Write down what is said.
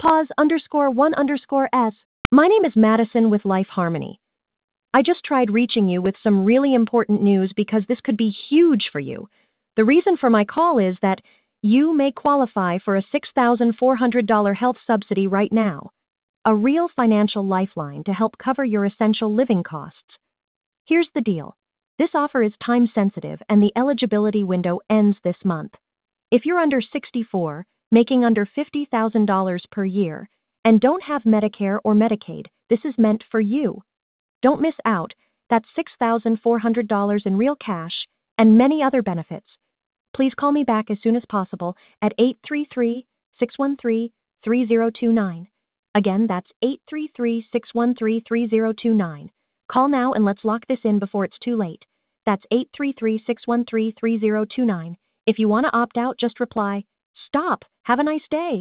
Pause _1_S. My name is Madison with Life Harmony. I just tried reaching you with some really important news because this could be huge for you. The reason for my call is that you may qualify for a $6,400 health subsidy right now, a real financial lifeline to help cover your essential living costs. Here's the deal. This offer is time sensitive and the eligibility window ends this month. If you're under 64, making under $50,000 per year, and don't have Medicare or Medicaid, this is meant for you. Don't miss out. That's $6,400 in real cash and many other benefits. Please call me back as soon as possible at 833-613-3029. Again, that's 833-613-3029. Call now and let's lock this in before it's too late. That's 833-613-3029. If you want to opt out, just reply, "Stop. Have a nice day."